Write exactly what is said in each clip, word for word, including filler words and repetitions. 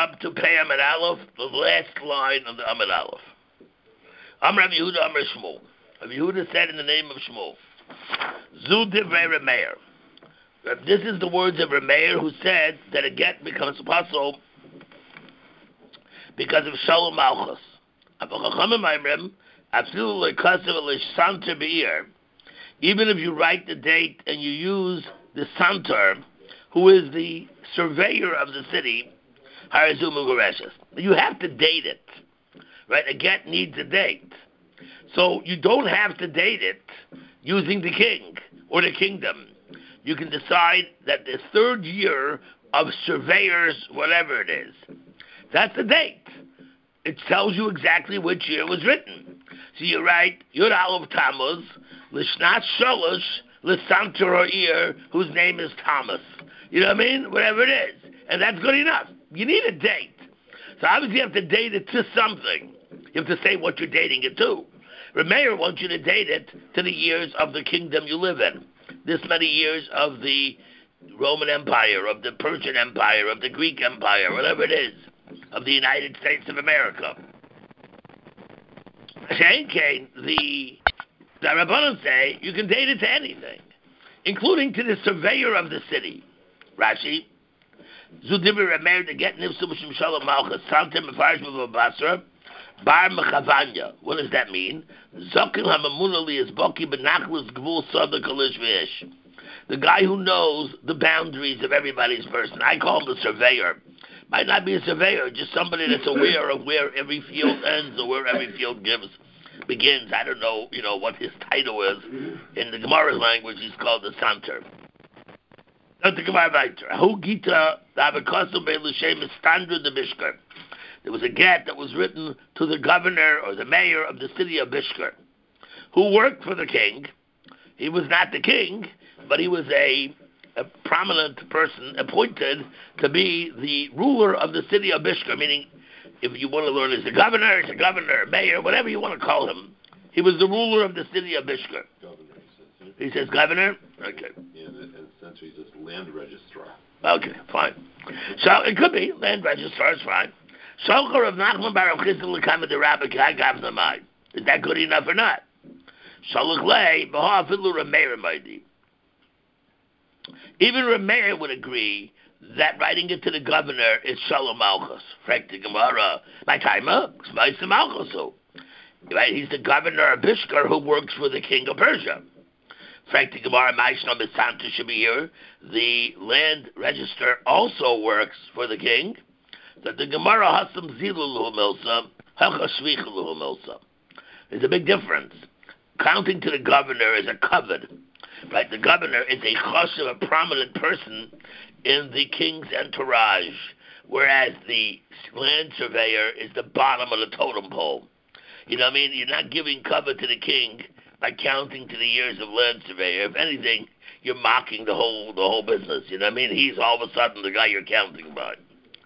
up to Pei Amid Aleph, the last line of the Amid Aleph. Amr Rav Yehuda Amr Shmuel. Rav Yehuda said in the name of Shmuel, Zu Divrei Rameir. This is the words of Rameir, who said that a get becomes possible because of Shalom Malchus. Even if you write the date and you use the santor, who is the surveyor of the city, you have to date it. Right? A get needs a date. So you don't have to date it using the king or the kingdom. You can decide that the third year of surveyors, whatever it is, that's the date. It tells you exactly which year was written. So you write Yud Aleph Tammuz, Lishnat Sholosh, Lisanter Ha'ir, whose name is Thomas. You know what I mean? Whatever it is. And that's good enough. You need a date. So obviously you have to date it to something. You have to say what you're dating it to. Rameir wants you to date it to the years of the kingdom you live in. This many years of the Roman Empire, of the Persian Empire, of the Greek Empire, whatever it is, of the United States of America. Shane Kane, the, the Rabbanon say you can date it to anything, including to the surveyor of the city. Rashi, Zudibir Rameir to get Nifsu Mishim Shalom Malchus, Santem Mefarish Mevah Basra, Bar Mechavanya. What does that mean? Zokil HaMamunali is Boki Benachlis Gvul Sadak Alish Vish. The guy who knows the boundaries of everybody's person. I call him the surveyor. Might not be a surveyor, just somebody that's aware of where every field ends or where every field gives begins. I don't know, you know, what his title is. In the Gemara's language, he's called the Santer. Not the Gemara Viter. Hu Gita Davikosu Be'Lushem Standard the Bishkar. There was a get that was written to the governor or the mayor of the city of Bishkar, who worked for the king. He was not the king, but he was a, a prominent person appointed to be the ruler of the city of Bishkar, meaning if you want to learn as a governor, as a governor, mayor, whatever you want to call him. He was the ruler of the city of Bishkar. Governor, he says. He says governor? Okay. Yeah, and essentially he's just land registrar. Okay, fine. So it could be, land registrar is fine. Is that good enough or not? Even Rameir would agree that writing it to the governor is Shalom Malchus. My timer, right? He's the governor of Bishkar who works for the king of Persia. The land register also works for the king. That the Gemara hasam zilu milsa, hacha shvichu milsa. There's a big difference. Counting to the governor is a covet, right? The governor is a chashuv, a prominent person in the king's entourage, whereas the land surveyor is the bottom of the totem pole. You know what I mean? You're not giving cover to the king by counting to the years of land surveyor. If anything, you're mocking the whole the whole business. You know what I mean? He's all of a sudden the guy you're counting by.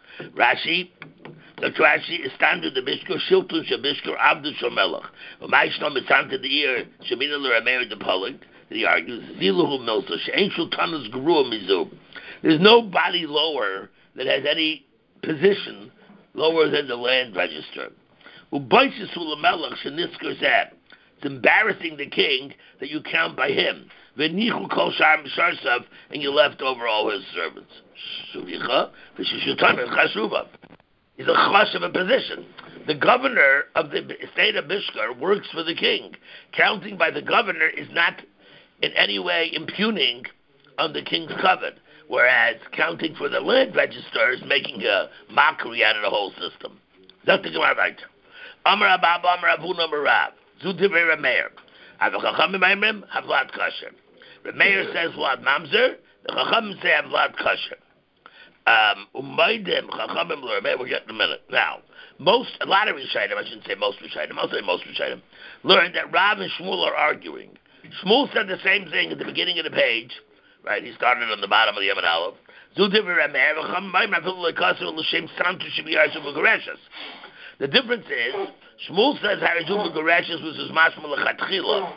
Rashi, the Rashi is standard the Bishkar, Shiltun Shabishkar, Abdu Shomelach. Umayshnom is to the ear, Shemina L'Rameir the Polig, that he argues, Ziluhu Milsa, She'en Shultanas Gurua Mizu. There's nobody lower that has any position lower than the land register. Ubaysis Ulamelach Sheniskar Zab. It's embarrassing the king that you count by him. V'nichu kol shar misharsav, and you left over all his servants. Shuricha, v'shishutam chashuva. He's a chash of a position. The governor of the state of Bishkar works for the king. Counting by the governor is not in any way impugning on the king's covet, whereas counting for the land register is making a mockery out of the whole system. That's the Gemara right. Amar Abba, Amar Avu, Amar Rav. Zudivei Rameir. Have a chachamim aimrim, have vlad kasher. Rameir says vlad mamzer, the chachamim say have vlad kasher. Um, umaydim, chachamim l'Rameir, we'll get in a minute. Now, most, a lot of Rishayim, I shouldn't say most Rishayim, I'll say most Rishayim, learned that Rav and Shmuel are arguing. Shmuel said the same thing at the beginning of the page, right? He started on the bottom of the Yom Aleph. Zudivei Rameir, v'chachamim aimrim, afilu l'kasser, l'shem santu shebiyarsu v'gereshus. The difference is, Shmuel says Harizum Gereshus was his mashma lechatchila.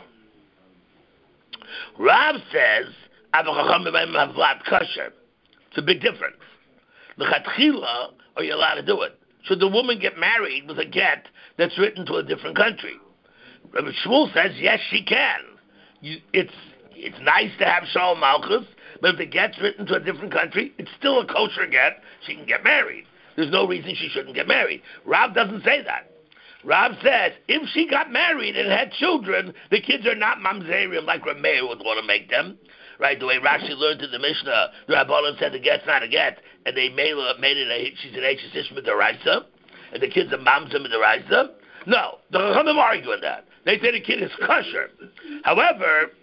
Rav says Avachacham b'mayim havlat kasher. It's a big difference. L'chatchila, are you allowed to do it? Should the woman get married with a get that's written to a different country? Rabbi Shmuel says, yes, she can. You, it's it's nice to have Shalom Malchus, but if the get's written to a different country, it's still a kosher get. She can get married. There's no reason she shouldn't get married. Rav doesn't say that. Rav says, if she got married and had children, the kids are not mamzerim like Rameir would want to make them. Right, the way Rashi learned in the Mishnah, the Rabbanan said the get's not a get, and they made, made it a, she's an Eiches Ishma Deraisa, and the kids are mamzim Deraisa. No, the Chachamim arguing that. They say the kid is kosher. However,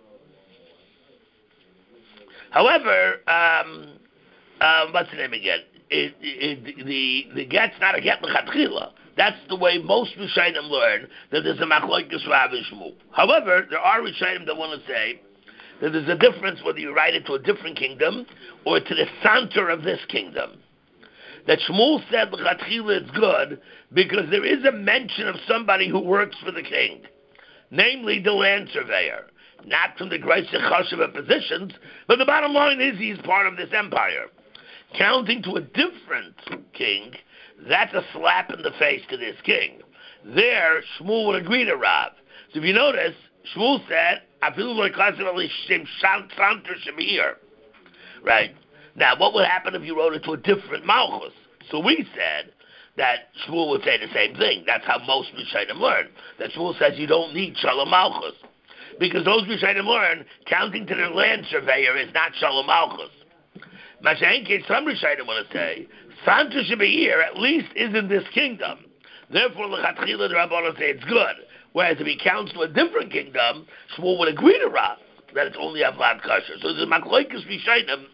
however, um, um, what's the name again? It, it, the the get's not a get l'chatchila. That's the way most Rishonim learn, that there's a machlokes Rav and Shmuel. However, there are Rishonim that want to say that there's a difference whether you write it to a different kingdom or to the center of this kingdom. That Shmuel said l'chatchila it's good because there is a mention of somebody who works for the king, namely the land surveyor, not from the great Choshev positions, but the bottom line is he's part of this empire. Counting to a different king, that's a slap in the face to this king. There, Shmuel would agree to Rav. So if you notice, Shmuel said, right? Now, what would happen if you wrote it to a different Malchus? So we said that Shmuel would say the same thing. That's how most Rishonim learn. That Shmuel says you don't need Shalom Malchus. Because those Rishonim learn, counting to the land surveyor is not Shalom Malchus. Mashenke, some Rishonim want to say, Santa Shebeir at least is in this kingdom. Therefore, l'chatchila the Rabbanan say it's good. Whereas if he counts to a different kingdom, Shmuel would agree to Rav that it's only Avad Kasher. So there's a machlokes Rishonim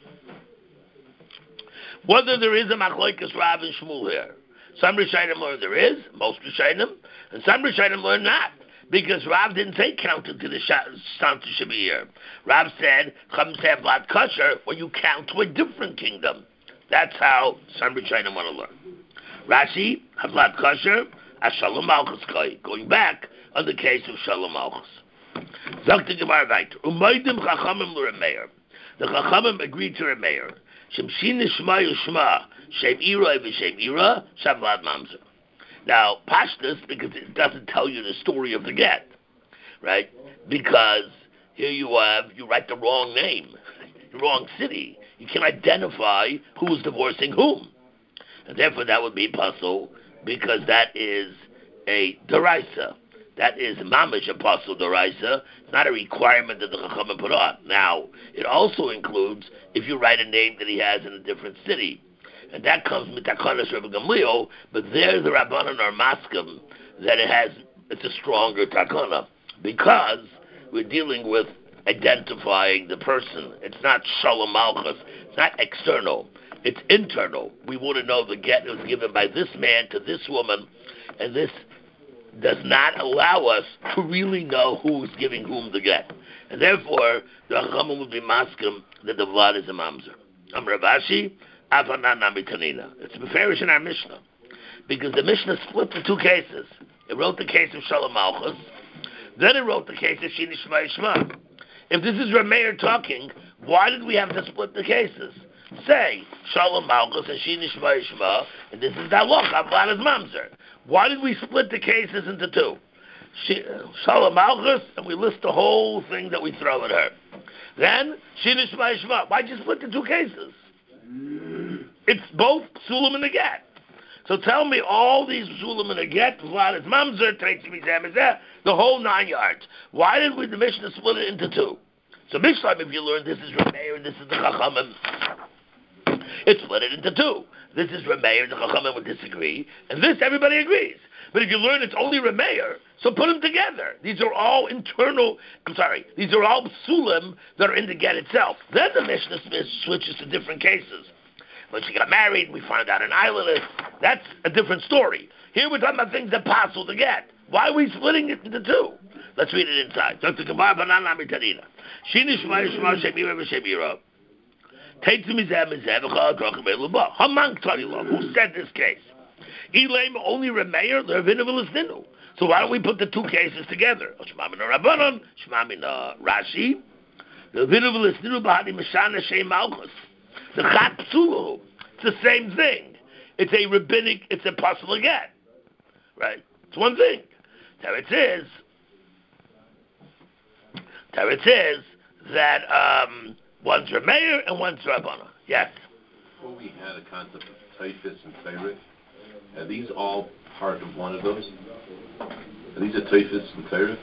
whether there is a machlokes Rav and Shmuel here. Some Rishonim learn there is, most Rishonim, and some Rishonim learn not. Because Rav didn't say counted to the Santa Shebeir. Rav said, Chum say Avad Kasher when you count to a different kingdom. That's how some Rishonim want to learn. Rashi, Avad Kasher, as Shalom Malchus Koi. Going back on the case of Shalom Malchus. Zok the Gemara weiter. Umaydim Chachamim l'Rameir. The Chachamim agreed to Rameir. Shemshin Shema Yushma. Shem Ira v'Shem Ira. Shavlad Mamzer. Now, Pashtus, because it doesn't tell you the story of the get. Right? Because here you have, you write the wrong name. The wrong city. You can identify who is divorcing whom. And therefore that would be puzzle, because that is a deraisa. That is mamish apostle deraisa. It's not a requirement that the Chachamim put on. Now, it also includes if you write a name that he has in a different city. And that comes with Takanas Rebbe Gamliel, but there the Rabbanan are maskim that it has, it's a stronger Takana. Because we're dealing with identifying the person. It's not Shalom Malchus. It's not external. It's internal. We want to know the get was given by this man to this woman, and this does not allow us to really know who is giving whom the get. And therefore, the Chachamim would be maskim that the Vlad is a mamzer. Am Ravashi, Avanan Namitanina. It's Beferish in our Mishnah. Because the Mishnah split the two cases. It wrote the case of Shalom Malchus, then it wrote the case of Shini Shema Yishma. If this is Rameir talking, why did we have to split the cases? Say, Shalom Malchus and Shini Shema Yishma, and this is Daloch, Vlad is mamzer. Why did we split the cases into two? Shalom Malchus, and we list the whole thing that we throw at her. Then, Shini Shema Yishma. Why'd you split the two cases? It's both Sulam and the Get. So tell me all these Sulam and the Get, Vlad is mamzer, the whole nine yards. Why did we, the Mishnah, split it into two? So Mishnah, if you learn this is Rameir and this is the Chachamim, it split it into two. This is Rameir, the Chachamim would disagree, and this everybody agrees. But if you learn it's only Rameir, so put them together. These are all internal, I'm sorry, these are all Sulam that are in the Get itself. Then the Mishnah switches to different cases. When she got married, we found out an islandess. That's a different story. Here we're talking about things that passel the Get. Why are we splitting it into two? Let's read it inside. Who said this case? Only Remeir, so why don't we put the two cases together? Rashi. The Chat Psulu. It's the same thing. It's a rabbinic, it's a possible again. Right? It's one thing. Teretz is, Teretz is that um, one's Rameir and one's Rabbana. Yes? Before we had a concept of typhus and tyrus, are these all part of one of those? Are these a typhus and tyrus?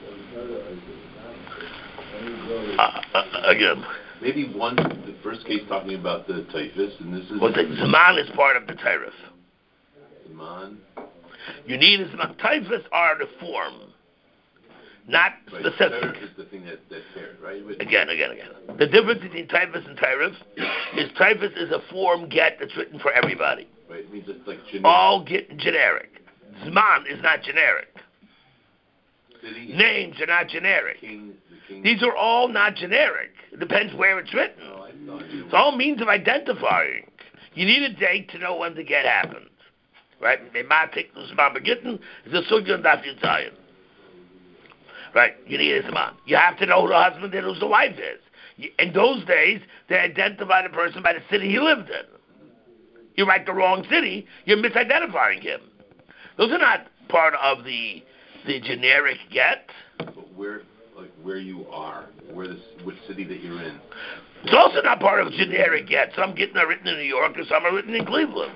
Uh, uh, again. Maybe one, the first case talking about the typhus, and this is... Well, the Zaman is part of the Tyrus. Zaman? You need a Zaman. Typhus are the form, not Right, specific. tyrus is the thing that, that's paired, right? With Again, again, again. The difference between Typhus and Tyrus is Typhus is a form get that's written for everybody. Right, it means it's like generic. All get generic. Zman is not generic. City, Names are not generic. king, the king. These are all not generic. It depends where it's written. Oh, I thought you It's all means of identifying. You need a date to know when the get happened. Right? Mematik Zman Begitten is a Sugya Daf Yitzayin. Right? You need a Zman. You have to know who the husband and who the wife is. You- In those days, they identified a person by the city he lived in. You write the wrong city, you're misidentifying him. Those are not part of the the generic get. But where, like, where you are, where this, which city that you're in. It's also not part of generic get. Some getting are written in New York and some are written in Cleveland.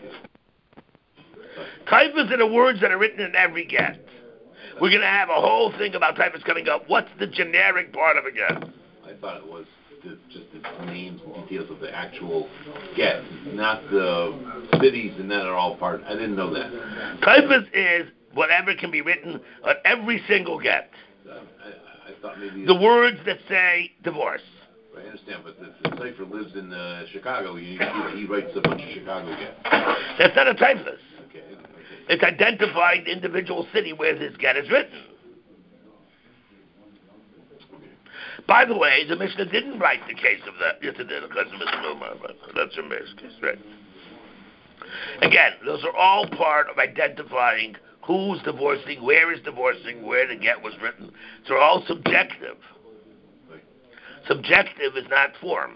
Typhus are the words that are written in every get. We're going to have a whole thing about typhus coming up. What's the generic part of a get? I thought it was the, just the names and details of the actual get, not the cities, and that are all part. I didn't know that. Typhus is whatever can be written on every single get. Uh, I, I thought maybe The words that say divorce. I understand, but the, the cipher lives in uh, Chicago. You, he, he writes a bunch of Chicago gets. That's not a typhus. Okay, okay. It's identifying the individual city where this get is written. By the way, the Mishnah didn't write the case of that. Yes, it did. That's a misnomer, but that's a case, right? Again, those are all part of identifying who's divorcing, where is divorcing, where the get was written. So they're all subjective. Subjective is not form.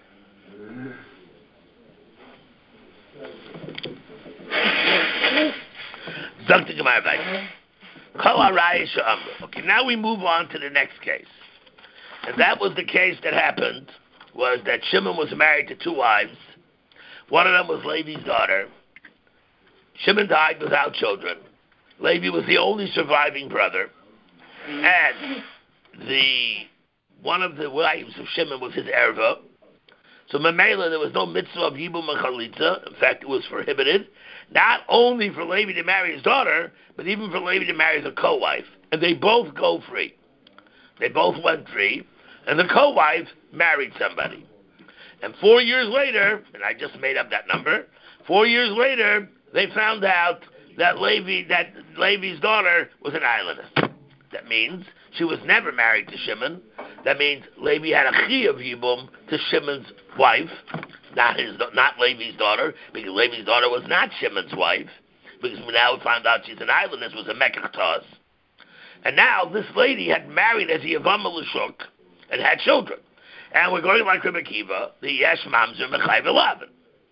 Okay, now we move on to the next case. And that was the case that happened, was that Shimon was married to two wives. One of them was Levi's daughter. Shimon died without children. Levi was the only surviving brother. And the one of the wives of Shimon was his erva. So Mamela, there was no mitzvah of Yibum and Chalitza. In fact, it was prohibited. Not only for Levi to marry his daughter, but even for Levi to marry the co-wife. And they both go free. They both went free. And the co-wife married somebody. And four years later, and I just made up that number, four years later, they found out that Levi, that Levi's daughter was an islandess. That means she was never married to Shimon. That means Levi had a chi of Yibum to Shimon's wife, not his, not Levi's daughter, because Levi's daughter was not Shimon's wife, because we now found out she's an islandess, was a mekach. And now this lady had married as a Yavam L'Shuk and had children. And we're going like Rebbe Kiva, the Yesh Mamzer Mechayv Elaven.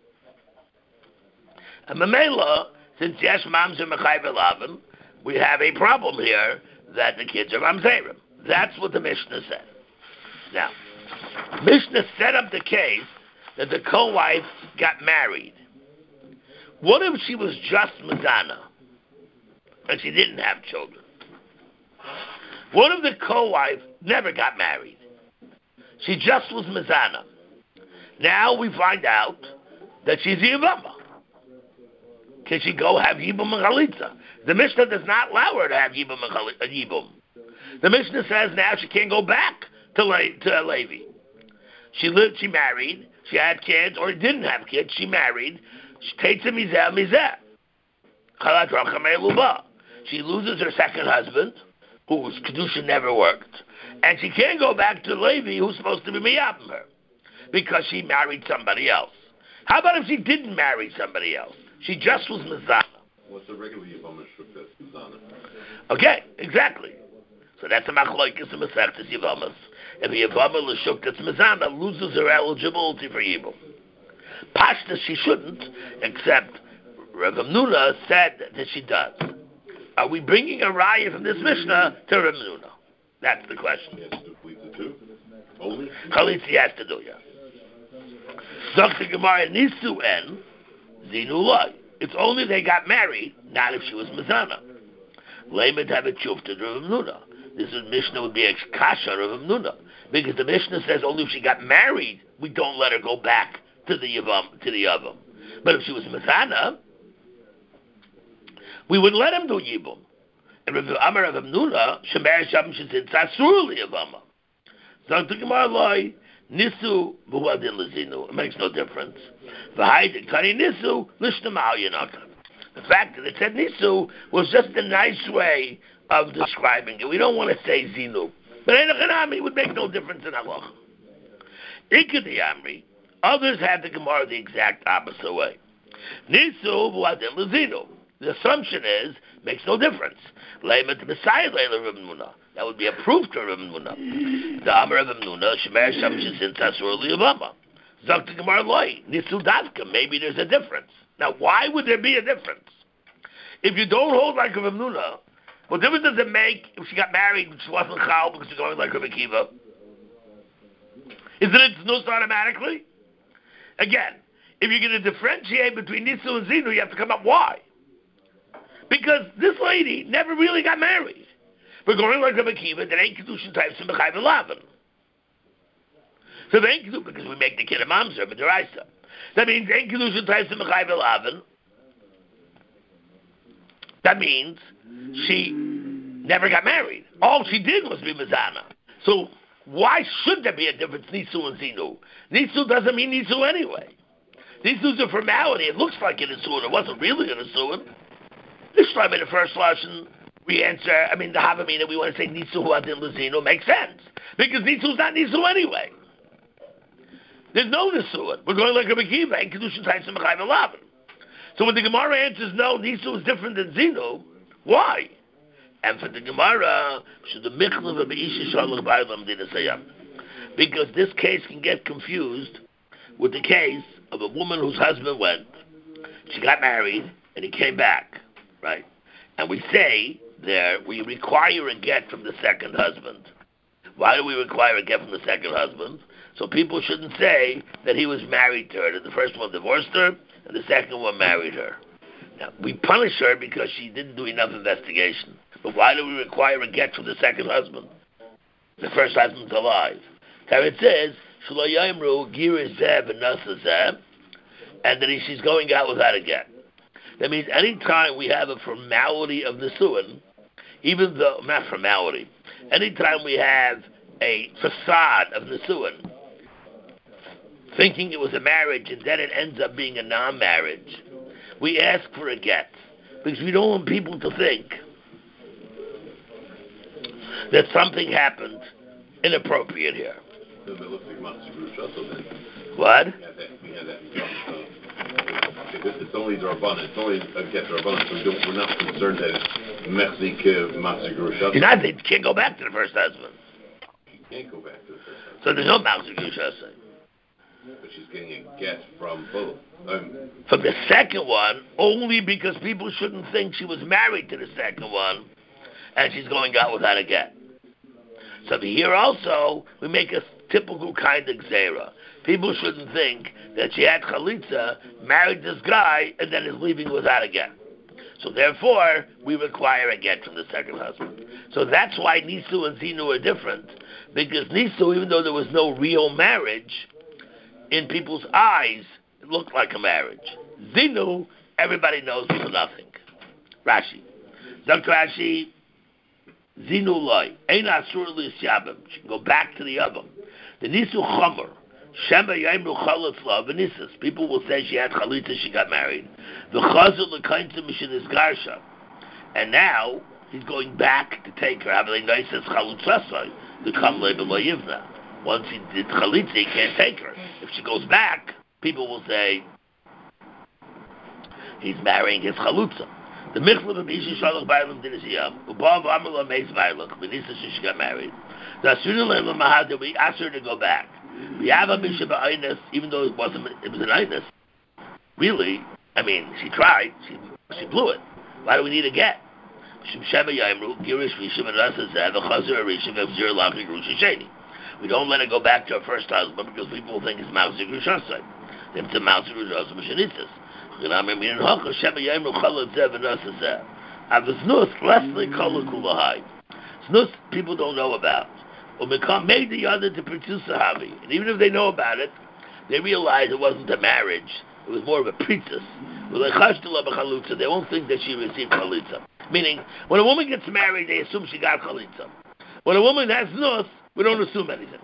And Mamela, since Yesh Mamzer Mechayv Elaven, we have a problem here that the kids are Mamzerim. That's what the Mishnah said. Now, Mishnah set up the case that the co-wife got married. What if she was just Mazana and she didn't have children? What if the co-wife never got married? She just was Mazana. Now we find out that she's Yivama. Can she go have Yibum and Chalitza? The Mishnah does not allow her to have Yibum and Chalitza. The Mishnah says now she can't go back to, Le- to Levi. She lived, she married, she had kids, or didn't have kids, she married. She takes a mizeh, mizeh. Chalat rachamei luba. She loses her second husband, whose kedusha never worked, and she can't go back to Levi, who's supposed to be miyabim her, because she married somebody else. How about if she didn't marry somebody else? She just was mizana. What's the regular Yavama Shuk that's mizana? Okay, exactly. So that's a machlokes and masechtas Yavamas. If a Yavama l'shuk that's mizana loses her eligibility for Yibum. Pashta, she shouldn't, except Rav Hamnuna said that she does. Are we bringing a raya from this Mishnah to Rav Hamnuna? That's the question. He has to complete the two. Only? Chalitzi has to do, yeah. Doctor Gemara Nisu en Zinu Loi. It's only they got married, not if she was Mazana. Layman have a chuf to Rav Hamnuna. This is Mishnah would be a kasha Rav Hamnuna, because the Mishnah says only if she got married, we don't let her go back to the Yavam, to the Yavam. But if she was Mazana, we would let him do Yibum. And Rav Amar Rav Hamnuna, Shemer Shabbat Shizit Tzasur Liyavama. Doctor Gemara Loi. Nisu b'huadin lezinu. It makes no difference. V'haydin kani nisu lishnamau yanaka. The fact that it said nisu was just a nice way of describing it. We don't want to say zinu, but enochanami would make no difference in halacha. Ikadi amri. Others had the Gemara the exact opposite way. Nisu b'huadin lezinu. The assumption is makes no difference. Leimet b'sayid leila Rav Hamnuna. That would be a proof to Rav Hamnuna. The Amar Rav Hamnuna, Shemer Shamshin Sin Tasur Liyavama. Zakta Gemara Loi, Nisu Davka. Maybe there's a difference. Now, why would there be a difference? If you don't hold like Rav Hamnuna, what difference does it make if she got married and she wasn't Chal because she's going like Rav Akiva? Isn't it Znus automatically? Again, if you're going to differentiate between Nisu and Zinu, you have to come up why. Because this lady never really got married. We're going like Rabbi Akiva, that ain't Kedushin types in B'chai V'lavin. So they ain't Kedushin, because we make the kid a mamzer, but they're Isa. That means they ain't Kedushin types in B'chai V'lavin. That means she never got married. All she did was be Mizana. So why should there be a difference, Nisu and Zinu? Nisu doesn't mean Nisu anyway. Nisu's a formality. It looks like an Isuin. It wasn't really an Isuin. This time in the first lesson, we answer, I mean, the Havamina, we want to say Nisu Adin Lazino makes sense. Because Nisu's not Nisu anyway. There's no Nisu. We're going like a Mekiva and Kedushin Tais and Mechai V'Lavin. So when the Gemara answers no, Nisu is different than Zinu, why? And for the Gemara, should the Michlev of Beisha Shalach Ba'alam Dinasayam. Because this case can get confused with the case of a woman whose husband went, she got married, and he came back, right? And we say there, we require a get from the second husband. Why do we require a get from the second husband? So people shouldn't say that he was married to her, that the first one divorced her, and the second one married her. Now, we punish her because she didn't do enough investigation. But why do we require a get from the second husband? The first husband's alive. So it says, Shlo Yomru Gira Zeh V'Nasa Zeh, and that she's going out without a get. That means any time we have a formality of Nisuin, even though, not formality, anytime we have a facade of Nisuin, thinking it was a marriage and then it ends up being a non-marriage, we ask for a get. Because we don't want people to think that something happened inappropriate here. So it looks like Matzah Grusha, then. What? We had that, we had that in front, so it's only Darabana, it's only a get Darabana, so we don't, we're not concerned that it's Mechzik Matzah Grusha. You're not, they can't go back to the first husband. She can't go back to the first husband. So there's no Matzah Grusha. But she's getting a get from both. Um, From the second one, only because people shouldn't think she was married to the second one, and she's going out without a get. So here also, we make a typical kind of gzera. People shouldn't think that she had chalitza, married this guy, and then is leaving without a get. So therefore, we require a get from the second husband. So that's why Nisu and Zinu are different. Because Nisu, even though there was no real marriage, in people's eyes, it looked like a marriage. Zinu, everybody knows was nothing. Rashi. Doctor Rashi, Zinu loy. Ein asur l'yishabim. Go back to the oven. The Nisu chomer. Shema yaimru chalatz la v'nisas. People will say she had chalitza, she got married. V'chazul l'kainta mishin is garsha. And now, he's going back to take her. Having noises chalutzasai. The kam lebe lo yivna. Once he did chalitza, he can't take her. If she goes back, people will say he's marrying his chalutza. The michlev of Isha Shalach Bailam Dinasiyam, Ubav Amala Meis Bailach, Benisa she got married. The Asurina Lemahad, we asked her to go back. We have a Misha Ba'inus, even though it wasn't, it was an Inus. really, I mean, she tried, she she blew it. Why do we need a get? We don't let her go back to her first husband because people think it's Mauser Grushasai. It's a Mauser Grushasai Mashanitzis. Snus people don't know about. Made the other to produce sahavi. And even if they know about it, they realize it wasn't a marriage. It was more of a princess. They won't think that she received chalitza. Meaning, when a woman gets married, they assume she got chalitza. When a woman has nus, we don't assume anything.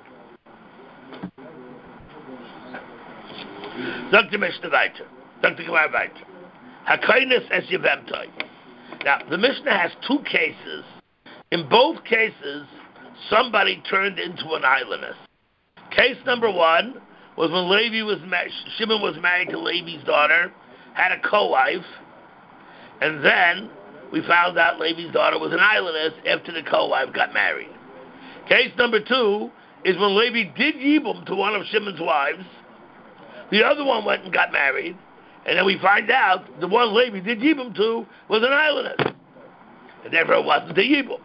Doctor Mishnah Weiter. Doctor Gemara Weiter. Hakainis es yevemtai. Now, the Mishnah has two cases. In both cases, somebody turned into an islandess. Case number one was when Levi was ma- Shimon was married to Levi's daughter, had a co-wife, and then we found out Levi's daughter was an islandess after the co-wife got married. Case number two is when Levi did yibum to one of Shimon's wives. The other one went and got married, and then we find out the one Levi did yibum to was an islandess, and therefore it wasn't a yibum.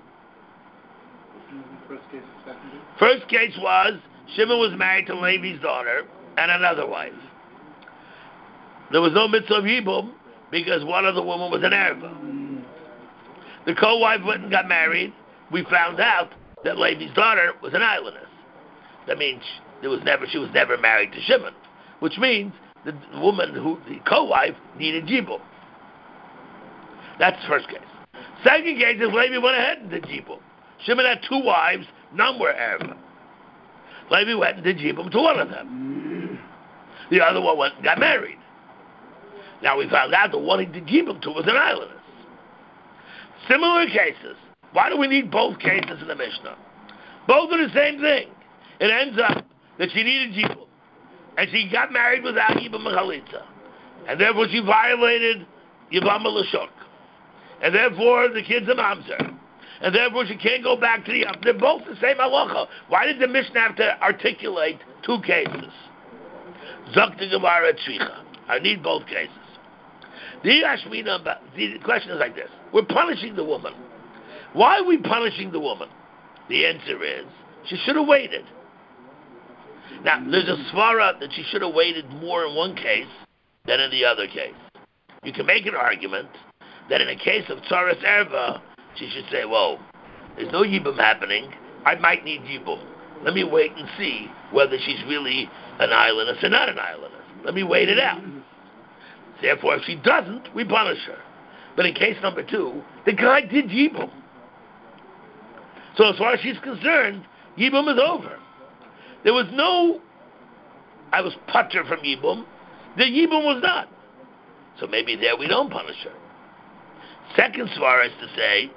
First case, second case? First case was Shimon was married to Levi's daughter and another wife. There was no mitzvah of yibum because one of the women was an erva. The co-wife went and got married. We found out that Levi's daughter was an islandess. That means there was never she was never married to Shimon, which means the woman who the co-wife needed yibum. That's the first case. Second case is Levi went ahead and did yibum. Shimon had two wives, none were erva. Levi went and did yibum to one of them. The other one went and got married. Now we found out the one he did yibum to was an islandess. Similar cases. Why do we need both cases in the Mishnah? Both are the same thing. It ends up that she needed yibum, and she got married without yibum mechalitza, and therefore she violated yibam l'shuk, and therefore the kid's a mamzer, and therefore she can't go back to the. They're both the same halacha. Why did the Mishnah have to articulate two cases? Zok the Gemara tzricha. I need both cases. The the question is like this: we're punishing the woman. Why are we punishing the woman? The answer is she should have waited. Now, there's a svara that she should have waited more in one case than in the other case. You can make an argument that in a case of tzaras erva, she should say, "Whoa, there's no yibum happening. I might need yibum. Let me wait and see whether she's really an islandess or not an islandess. Let me wait it out." Therefore, if she doesn't, we punish her. But in case number two, the guy did yibum. So as far as she's concerned, yibum is over. There was no, I was putter from yibum. The yibum was done. So maybe there we don't punish her. Second svara is to say,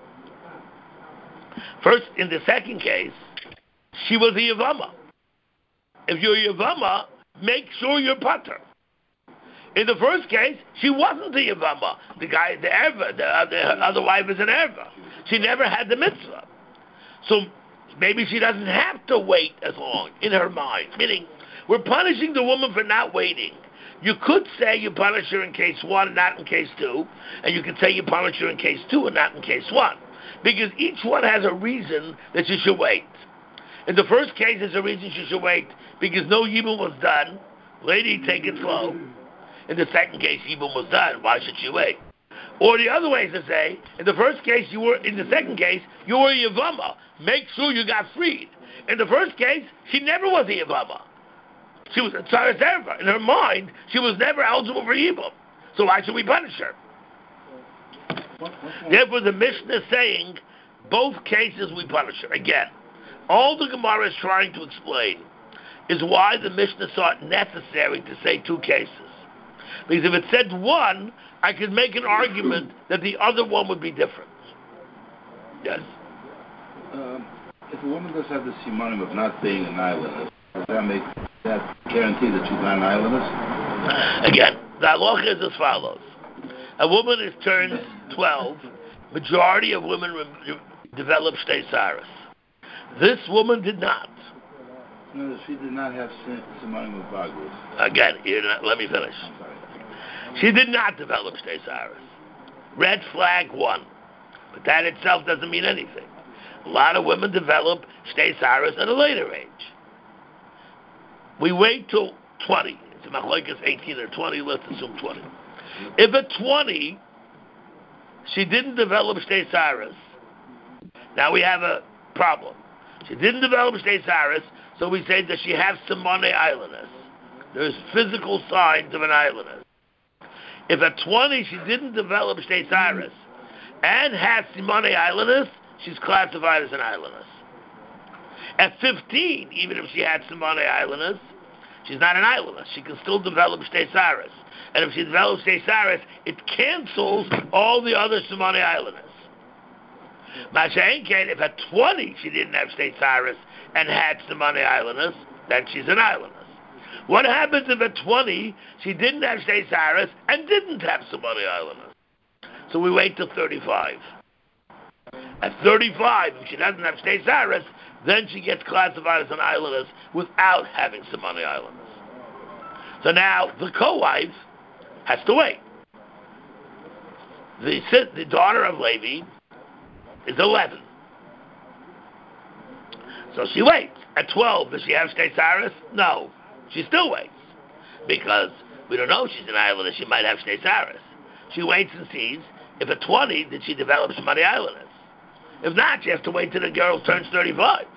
first, in the second case, she was a yavama. If you're a yavama, make sure you're putter. In the first case, she wasn't a yavama. The guy, the erva, the, uh, the other wife is an erva. She never had the mitzvah. So maybe she doesn't have to wait as long in her mind. Meaning, we're punishing the woman for not waiting. You could say you punish her in case one, not in case two, and you could say you punish her in case two and not in case one, because each one has a reason that she should wait. In the first case, there's a reason she should wait because no yibum was done. Lady, take it slow. In the second case, yibum was done. Why should she wait? Or the other way is to say, in the first case, you were, in the second case, you were a yavama. Make sure you got freed. In the first case, she never was a yavama. She was a tzaras erva. In her mind, she was never eligible for yibum. So why should we punish her? Therefore, the Mishnah is saying, both cases we punish her. Again, all the Gemara is trying to explain is why the Mishnah saw it necessary to say two cases. Because if it said one, I could make an argument that the other one would be different. Yes? Um, if a woman does have the simanim of not being an islandess, does that make that guarantee that she's not an islandess? Again, the halacha is as follows. A woman is turned twelve. Majority of women re- develop shtei saras. This woman did not. No, she did not have simanim of bagus. Again, you're not, let me finish. She did not develop Shtei Saras. Red flag one. But that itself doesn't mean anything. A lot of women develop Shtei Saras at a later age. We wait till twenty. It's a machlokes eighteen or twenty. Let's assume twenty. If at twenty she didn't develop Shtei Saras, now we have a problem. She didn't develop Shtei Saras, so we say that she has Simone Islandess. There's physical signs of an islandess. If at twenty she didn't develop Shtei Saras and has Simone Islandess, she's classified as an islandess. At fifteen, even if she had Simone Islandess, she's not an islandess. She can still develop Shtei Saras. And if she develops Shtei Saras, it cancels all the other Simone Islandess. Masha Enkein, if at twenty she didn't have Shtei Saras and had Simone Islandess, then she's an islandess. What happens if at twenty she didn't have Shtei Saras and didn't have Simone Islandess? So we wait till thirty-five. At thirty-five, if she doesn't have Shtei Saras, then she gets classified as an islandess without having Simone Islandess. So now the co-wife has to wait. The, the daughter of Levi is eleven. So she waits. At twelve, does she have Shtei Saras? No. She still waits. Because we don't know if she's an islandess. She might have Shtei Saras. She waits and sees if at twenty, did she develop Simone Islandess? If not, she has to wait till the girl turns thirty-five.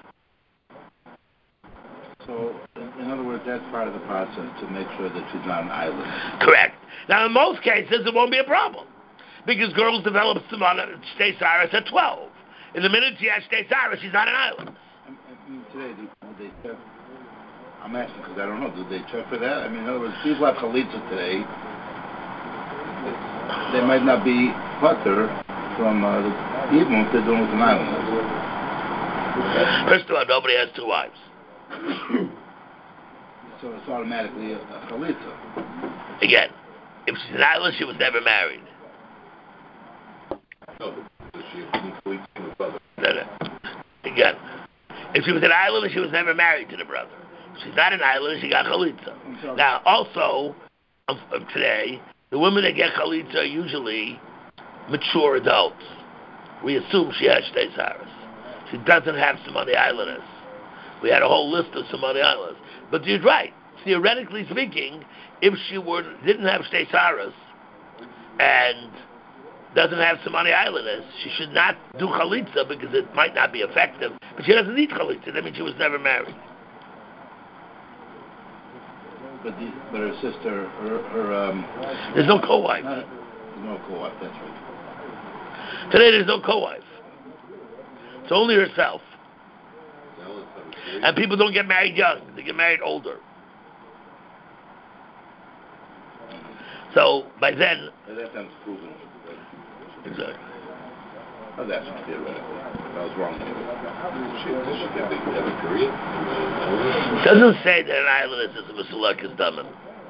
So, in other words, that's part of the process to make sure that she's not an islandess. Correct. Now, in most cases, it won't be a problem. Because girls develop Simone Shtei Saras at twelve. In the minute she has Shtei Saras, she's not an islandess. I mean, today, do, do they check? I'm asking because I don't know. Do they check for that? I mean, in other words, people have chalitza today. They might not be putter from uh, the, even if they're doing with an islandess. First of all, nobody has two wives. So it's automatically a, a chalitza. Again, if she's an islandess, she was never married. No, she includes the brother. No, no. Again, if she was an islandess, she was never married to the brother. If she's not an islandess, she got chalitza. Now, also, um, today, the women that get chalitza are usually mature adults. We assume she has Shtei Saras. She doesn't have Simone Islandess. We had a whole list of Simone Islandess. But you're right. Theoretically speaking, if she were didn't have Shtei Saras and doesn't have Simone Islandess, she should not do chalitza because it might not be effective. But she doesn't need chalitza. That means she was never married. But, the, but her sister, her, her um... There's no co-wife. Uh, there's no co-wife, that's right. Today there's no co-wife. It's only herself. And people don't get married young. They get married older. So, by then... And that sounds proven. Exactly. Oh, that's not theoretical. I was wrong. Does she, does she get the, have a period? It doesn't say that an islandess is a Mesulakis Daman.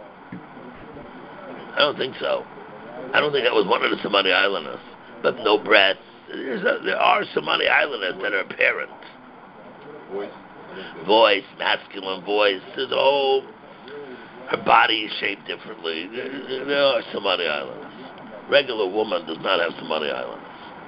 I don't think so. I don't think that was one of the Simone Islanders. But no breasts. There's a, there are Simone Islanders that are apparent. Voice? Voice, masculine voice. There's a whole... Her body is shaped differently. There, there are Simone Islanders. Regular woman does not have Simone Islanders.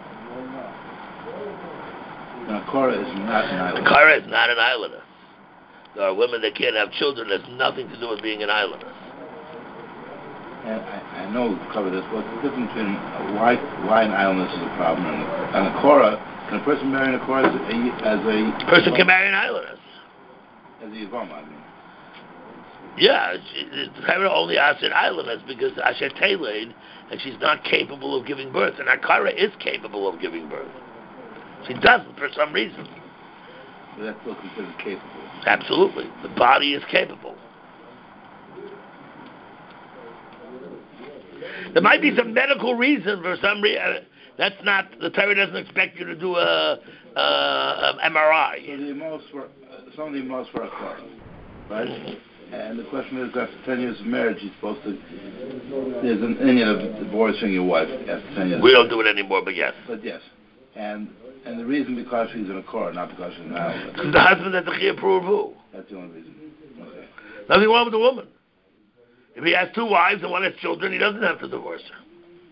Now, Korah is not an islandess. Korah is not an islandess. There are women that can't have children. That's nothing to do with being an islandess. And I, I know we covered this. What's the difference between uh, why why an islandess is a problem and a, and a Korah? Can a person marry a Korah as a, as a person can marry an islandess? As a Yivam, I mean. Yeah, the Torah only asks an islandess because Asher Teilein, and she's not capable of giving birth. And Akara is capable of giving birth. She doesn't for some reason. But that's still considered capable. Absolutely. The body is capable. There might be some medical reason for some reason. Uh, that's not, the Torah doesn't expect you to do a, a, a M R I. So the most for, uh, some of the most for Akara, right? Mm-hmm. And the question is, after ten years of marriage, you're supposed to, there's an Indian of divorcing your wife after ten years. We don't do it anymore, but yes. But yes. And and the reason because she's in a Korah, not because she's an islandess. Because the husband has the Chiyah Pruvu. That's the only reason. Okay. Nothing wrong with the woman. If he has two wives and one has children, he doesn't have to divorce her.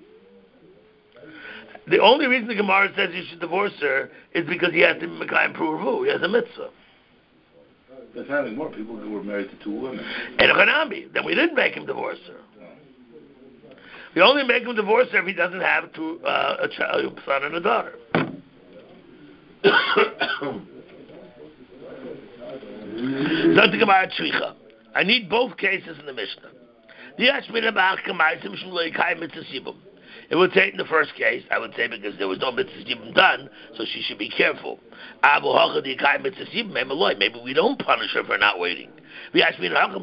The only reason the Gemara says you should divorce her is because he has to be Mekayim Pruvu. He has a mitzvah. There's having more people who were married to two women. And a Hanami. Then we didn't make him divorce her. We only make him divorce her if he doesn't have two, uh, a child, a son and a daughter. I need both cases in the Mishnah. It would say in the first case, I would say because there was no mitzvah done, so she should be careful. Maybe we don't punish her for not waiting. She was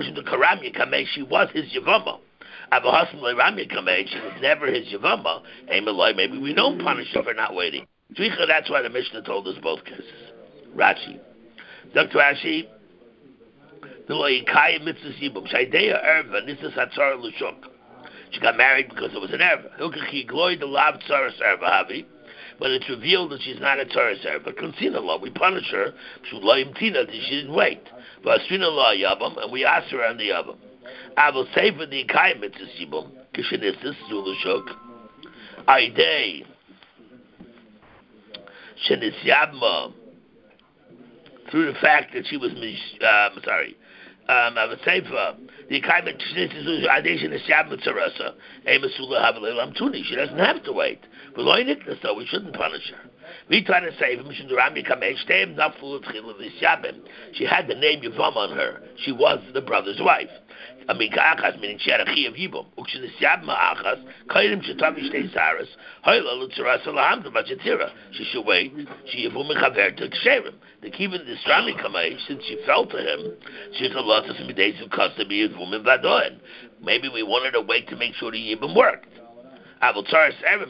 his yavama. She was never his yavama. Maybe we don't punish her for not waiting. That's why the Mishnah told us both cases. Rashi. Doctor Rashi. She got married because it was an erva. But it's revealed that she's not a tzaras erva. But Consina law, we punish her. She didn't wait. But Asrina law yavam, and we asked her on the yavam. I will say for the ikayim mitzvah sibum, kishenistis zulushuk, aidei, shenisyabma, through the fact that she was, um, sorry, um, I would say for the ikayim mitzvah sibum, she doesn't have to wait. So we shouldn't punish her. We try to save him. She had the name Yavam on her. She was the brother's wife. Meaning she had a chi of Yibum. She should wait. She to the Kivin this Rami Kamei, since she fell to him, she could lost us some days of custody of woman Vadoin. Maybe we wanted to wait to make sure the Yibum worked. She thought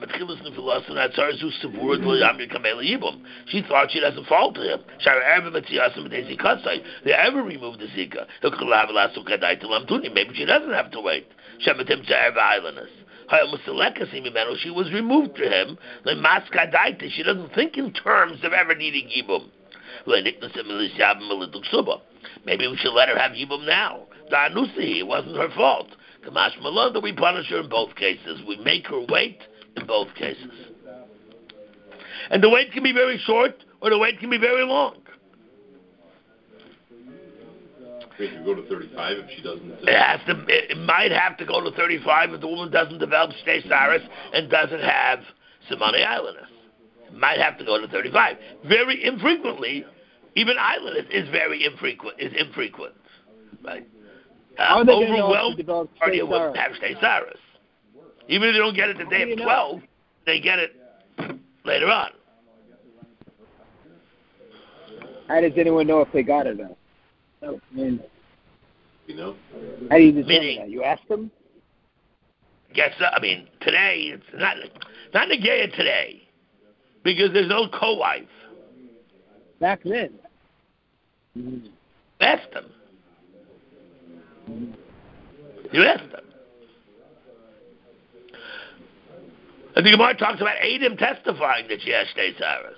she doesn't fall to him. They ever removed the Zika. Maybe she doesn't have to wait. She was removed to him. She doesn't think in terms of ever needing Yibum. Maybe we should let her have Yibum now. It wasn't her fault. Kamash Malon, that we punish her in both cases. We make her wait in both cases. And the wait can be very short, or the wait can be very long. It can go to thirty-five if she doesn't... Uh... It, has to, it, it might have to go to thirty-five if the woman doesn't develop stay saris and doesn't have Simone Islandess. It might have to go to thirty-five. Very infrequently, even Islandess is very infrequent, is infrequent. Right? Uh, overwhelming party wouldn't have stay saris. Even if they don't get it the day of twelve, know? They get it later on. How does anyone know if they got it though? No, I mean, you know. How do you determine Meaning, that? You ask them? Yes, I mean today it's not not negaya today because there's no co-wife. Back then. Mm-hmm. Ask them. You asked them. And the Gemara talks about Adam testifying that she has Shtei Saras.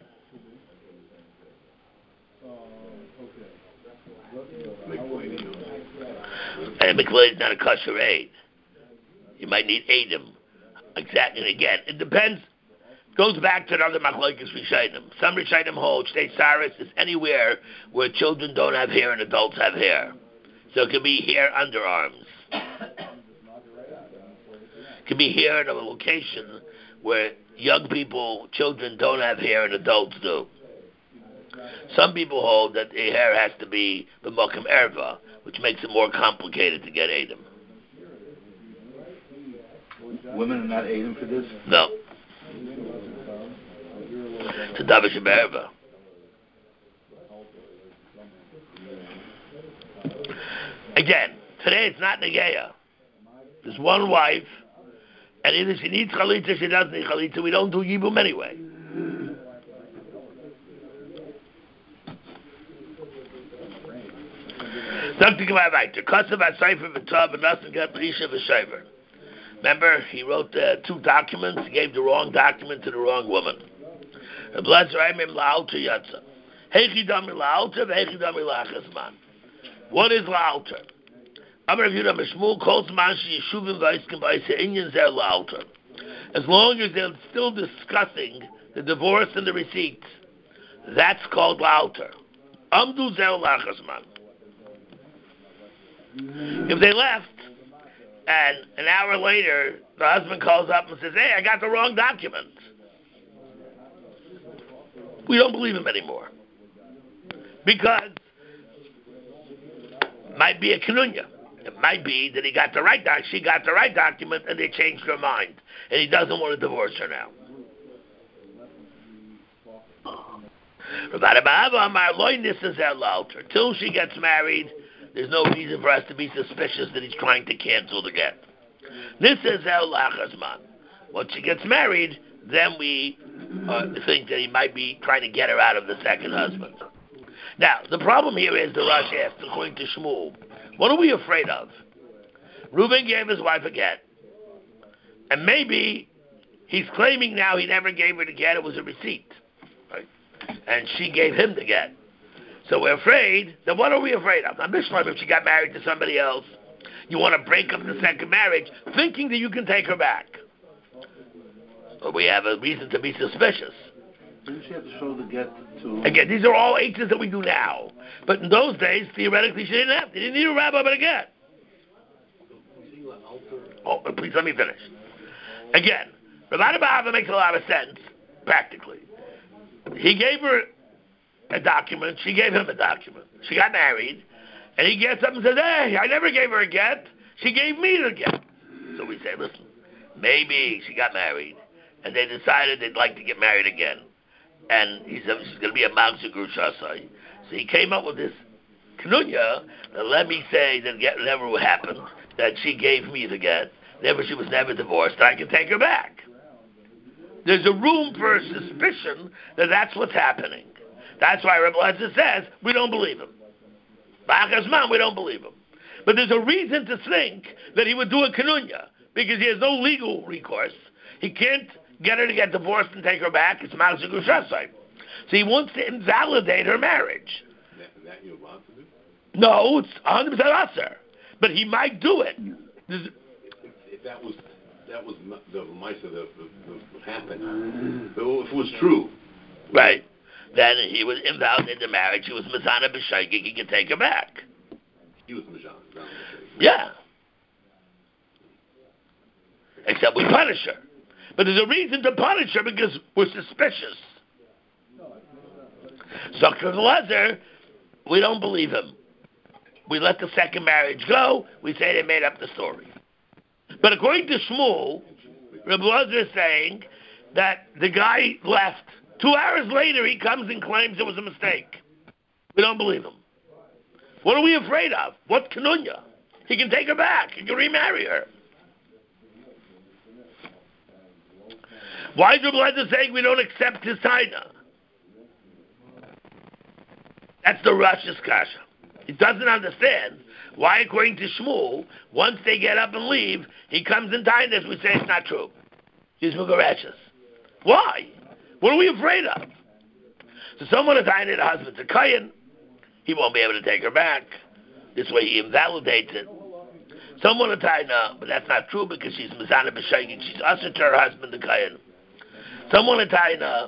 And Miklay is not a kosher aid. You might need Adam. Exactly. And again, it depends. Goes back to another Machlokes Rishayim. Some Rishayim hold Shtei Saras is anywhere where children don't have hair and adults have hair. So it could be hair underarms. It could be hair in a location where young people, children don't have hair and adults do. Some people hold that the hair has to be the Mokum Erva, which makes it more complicated to get Adam. Women are not Adam for this? No. It's a Davish Erva. Again, today it's not Negea. There's one wife, and either she needs Chalitza, she doesn't need Chalitza. We don't do Yibum anyway. Remember, he wrote uh, two documents. He gave the wrong document to the wrong woman. What is la'alter? Amar Yehuda Mishmul calls Mashi Yeshuvim Vaiskim Vaisa Inyan Zer La'alter. As long as they're still discussing the divorce and the receipts, that's called La'alter. Amdu Zer La'chasman. If they left, and an hour later, the husband calls up and says, hey, I got the wrong document, we don't believe him anymore. Because it might be a kenunya. It might be that he got the right doc, she got the right document, and they changed her mind, and he doesn't want to divorce her now. Till she gets married, there's no reason for us to be suspicious that he's trying to cancel the get. This is El Lachasman. Once she gets married, then we uh, think that he might be trying to get her out of the second husband. Now, the problem here is the Rash asked, according to Shmuel, what are we afraid of? Reuben gave his wife a get, and maybe he's claiming now he never gave her the get, it was a receipt, right? And she gave him the get. So we're afraid, then what are we afraid of? Now, Mishlam, if she got married to somebody else, you want to break up the second marriage, thinking that you can take her back. But we have a reason to be suspicious. Didn't she have to show the get to... Again, these are all H's that we do now. But in those days, theoretically, she didn't have. They didn't need a rabbi but a get. Oh, please let me finish. Again, Rabbi Bahava makes a lot of sense, practically. He gave her a document, she gave him a document. She got married, and he gets up and says, hey, I never gave her a get, she gave me the get. So we say, listen, maybe she got married, and they decided they'd like to get married again. And he said, she's going to be a Mangsa Grushasai. So he came up with this Knunya, let me say that get never happened, that she gave me the get, never she was never divorced, I can take her back. There's a room for suspicion that that's what's happening. That's why Rebbe Lezer says, we don't believe him. Ba'achazman, we don't believe him. But there's a reason to think that he would do a kenunya, because he has no legal recourse. He can't get her to get divorced and take her back. It's Ma'aseh Gushasai. So he wants to invalidate her marriage. That, that you're allowed to do? No, it's one hundred percent aser. But he might do it. If, if that was that was the mice of the, the, the what happened, if it was true. Right. Then he would invalidate the marriage. He was Mazana B'Shaygig. He could take her back. He was Mazana B'Shaygig. Yeah. Except we punish her. But there's a reason to punish her because we're suspicious. So Lezer, we don't believe him. We let the second marriage go. We say they made up the story. But according to Shmuel, Rebbe Lezer is saying that the guy left. Two hours later, he comes and claims it was a mistake. We don't believe him. What are we afraid of? What kenunya? He can take her back. He can remarry her. Why is Rebbe Lezer saying we don't accept his taina? That's the Rosh's kasha. He doesn't understand why, according to Shmuel, once they get up and leave, he comes and tainas. We say it's not true. He's Mugarashas. Why? What are we afraid of? So someone is tained a husband's a kayan, he won't be able to take her back. This way he invalidates it. Someone is tained, but that's not true because she's Mizana B'Shaygig. She's usher to her husband the kayan. Someone is tained that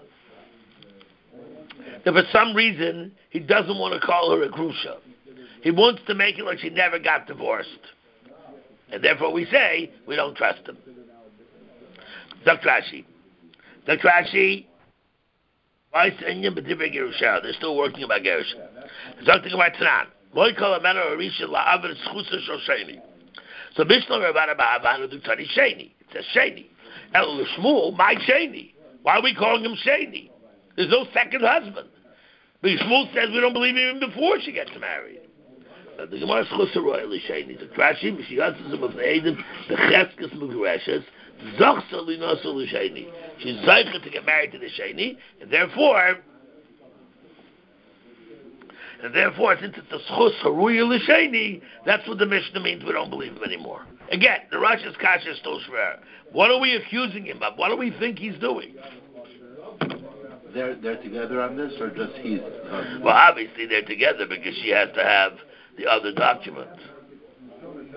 for some reason he doesn't want to call her a grusha. He wants to make it like she never got divorced. And therefore we say we don't trust him. Doctor Rashi. Doctor Rashi, why Inyan B'divrei Gerusha? They're still working about Gerusha. Something about Tanan. Moy kol amena orisha la'aver schusa shel sheni. So Mishnah Ravana Ba'avanu do tani sheni. It says sheni. El Shmuel, my sheni. Why are we calling him sheni? There's no second husband. But Shmuel says we don't believe him even before she gets married. The Gemara schusa royally sheni. The Rashi, Mishiyatzes of Eidim, the Cheskes Mugreshas, Zachsa linosu l'sheni. She's zeicha to get married to the sheni, and therefore, and therefore, since it's a schus haruya l'sheni, that's what the Mishnah means. We don't believe him anymore. Again, the Rosh's kasha is still shver. What are we accusing him of? What do we think he's doing? They're they're together on this, or just he's? Uh, well, obviously they're together because she has to have the other documents.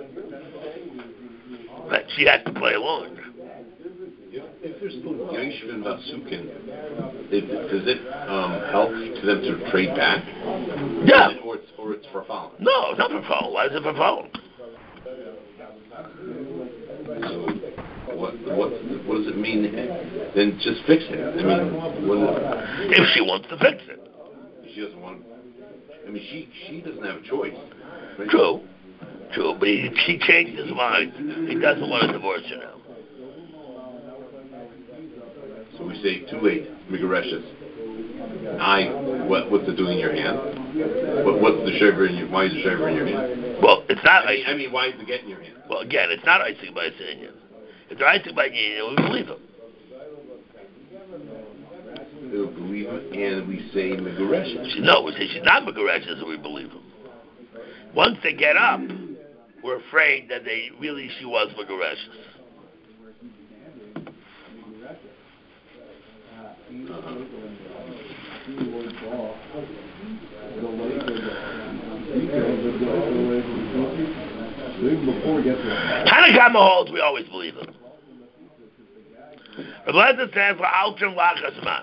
But she has to play along. If, if there's no Yoshvin Vasukin, does it um, help to them to trade back? Yeah. Or it's, or it's for foul? No, it's not for foul. Why is it for foul? So what, what, what does it mean? Then just fix it. I mean, what is, if she wants to fix it. She doesn't want. I mean, she she doesn't have a choice. Right? True, true. But he, he changed his mind. He doesn't want to divorce her now. So we say too late, Migareshes. I what what's it doing in your hand? What what's the shaver in your? Why is the shaver in your hand? Well, it's not. I mean, I mean, why is the get in your hand? Well, again, it's not icing by Sinyan. If they're icing by Sinyan, we believe him. We believe him, and we say Migareshes. No, we say she's not Migareshes, and we believe him. Once they get up, we're afraid that they really she was Migareshes. Tanakama holds we always believe him. Rabbi Lezer stands for Altrim Lachasman.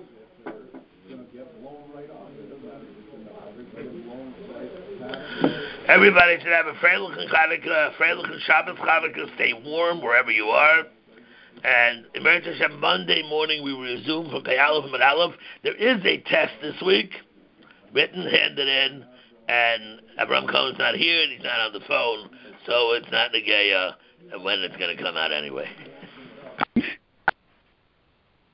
Everybody should have a Freilich and Chanukah, Freilich and Shabbos Chanukah. Stay warm wherever you are. And Emergency Hashem, Monday morning we resume for Kayalef and Aleph. There is a test this week, written, handed in, and Abraham Cohen's not here and he's not on the phone, so it's not Negaya when it's going to come out anyway.